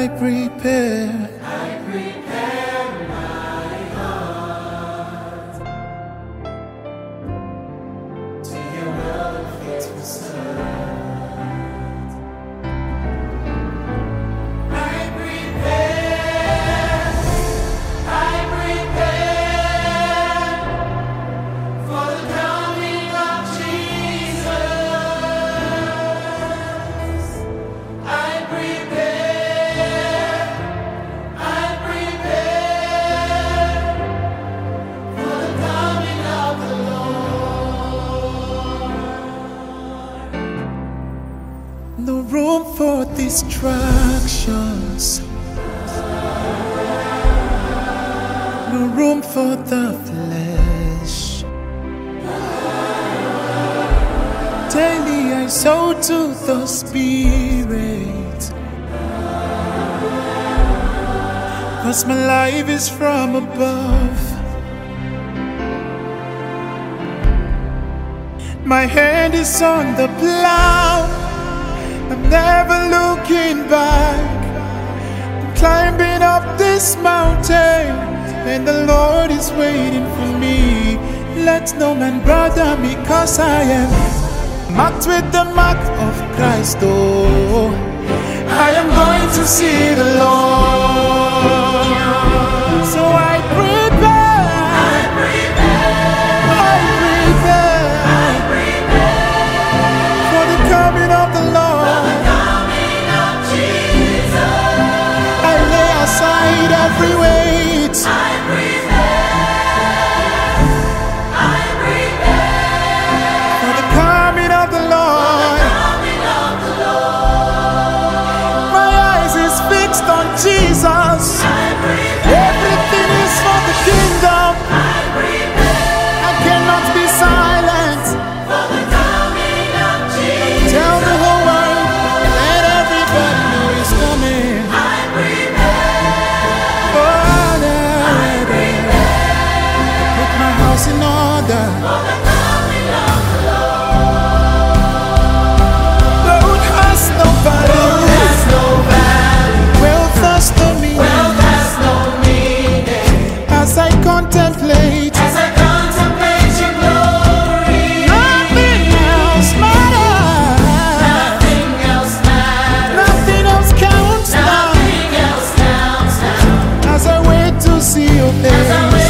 I prepare my heart to your will and faithful servant. I prepare for the coming of Jesus. I prepare for the coming of the Lord. no room for distractions, no room for the flesh. Daily I sow to the Spirit, 'cause my life is from above. My hand is on the plow, I'm never looking back. I'm climbing up this mountain, and the Lord is waiting for me. Let no man bother me, 'cause I am marked with the mark of Christ. Oh, I am going to see the Lord. So I prepare for the coming of the Lord. I lay aside every weight. For the coming of the Lord. My eyes is fixed on Jesus. Everything is for the kingdom. I cannot be silent. Tell the whole world, let everybody know He's coming. Oh, put my house in order. Road has no value. Wealth has no meaning. As I contemplate your glory, nothing else matters. Nothing else counts now. As I wait to see your face.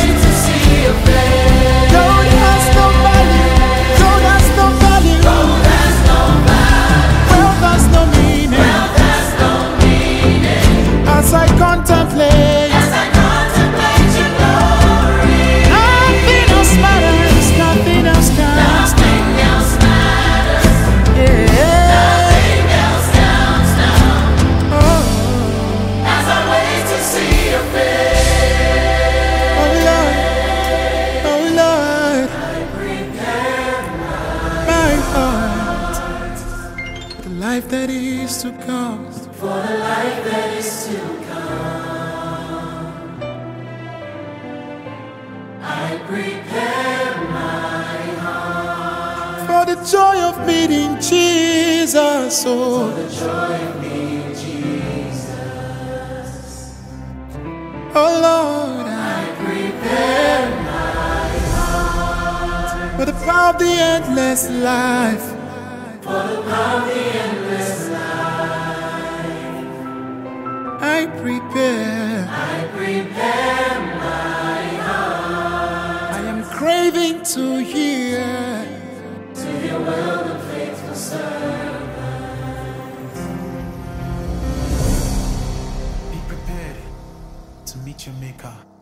Gold has no value. Gold has no value. Wealth has no meaning. As I contemplate, your glory, nothing else matters. Nothing else counts. Yeah. Oh, as I wait to see your face. oh Lord, oh Lord, I prepare my heart, the life that is to come. for the life that is to come. I prepare my heart For the joy of meeting Jesus, oh, the joy of meeting Jesus. oh Lord, I prepare for the power of the endless life. for the power of the endless life. I prepare. I prepare my heart I am craving to hear. to your will and faithful servant. Be prepared to meet your Maker.